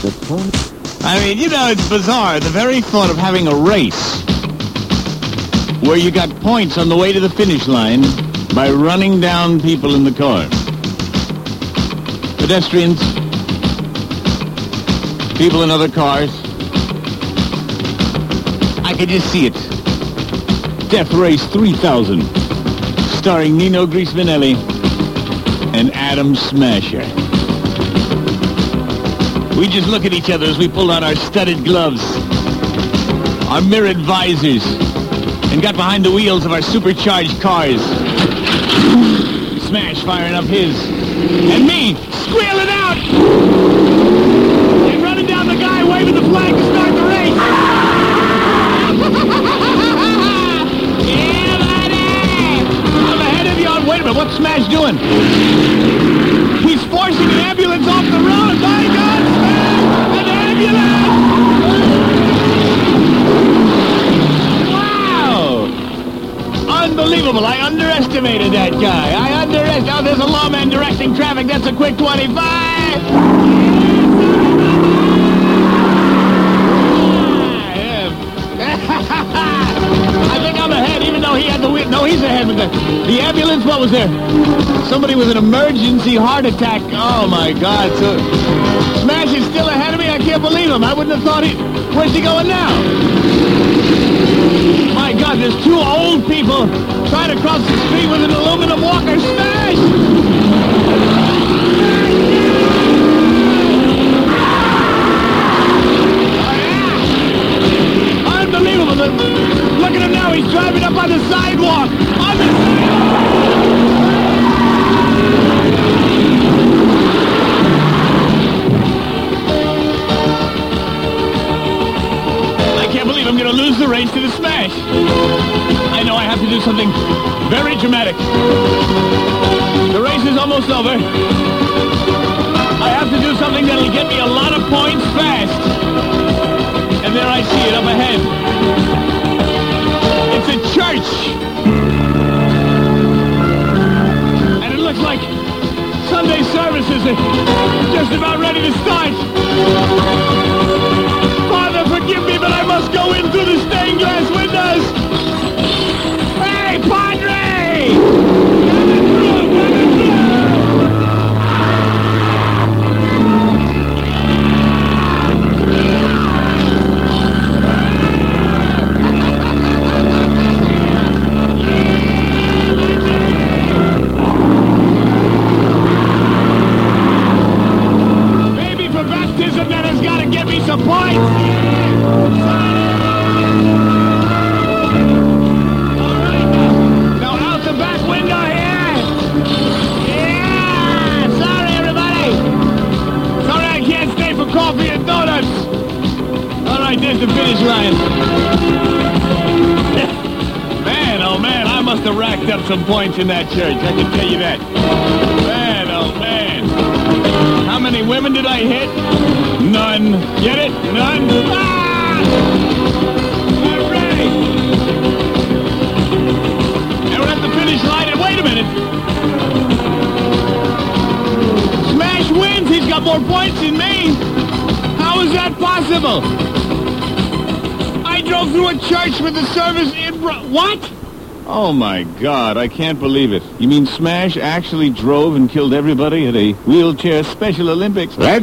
I mean, you know, it's bizarre. The very thought of having a race where you got points on the way to the finish line by running down people in the car. Pedestrians, people in other cars. I could just see it. Death Race 3000, starring Nino Grismanelli and Adam Smasher. We just look at each other as we pulled on our studded gloves, our mirrored visors, and got behind the wheels of our supercharged cars. Smash firing up his, and me squealing out and running down the guy waving the flag to start the race. Yeah, buddy! I'm ahead of you. Wait a minute, what's Smash doing? He's forcing an ambulance off the road. My God, Smash! An ambulance! Wow! Unbelievable. I underestimated that guy. Oh, there's a lawman directing traffic. That's a quick 25. I think I'm ahead, even though he had the wheel. No, he's ahead with the ambulance. What was there? Somebody with an emergency heart attack. Oh, my God. So Smash is still ahead of me. I can't believe him. I wouldn't have thought he... Where's he going now? My God, there's two old people trying to cross the street with an aluminum walker. Smash! Unbelievable. Look at him now. He's driving up on the sidewalk. On the sidewalk. I can't believe I'm going to lose the race to the Smash. I know I have to do something very dramatic. The race is almost over. I have to do something that'll get me a lot of points fast. And there I see it up ahead. It's a church. And it looks like Sunday services are just about ready to start. Father, forgive me, but I must go in through the stained glass windows. Hey, Padre! Coming through, coming through! Some points! Alright, now out the back window here! Yeah! Sorry, everybody! Sorry I can't stay for coffee and donuts! Alright, there's the finish line. Man, oh man, I must have racked up some points in that church, I can tell you that. Man, oh man. How many women did I hit? None. Get it? None? Ah! All right. And we're at the finish line, and wait a minute. Smash wins. He's got more points than me. How is that possible? I drove through a church with the service in... What? Oh, my God, I can't believe it. You mean Smash actually drove and killed everybody at a wheelchair Special Olympics? That's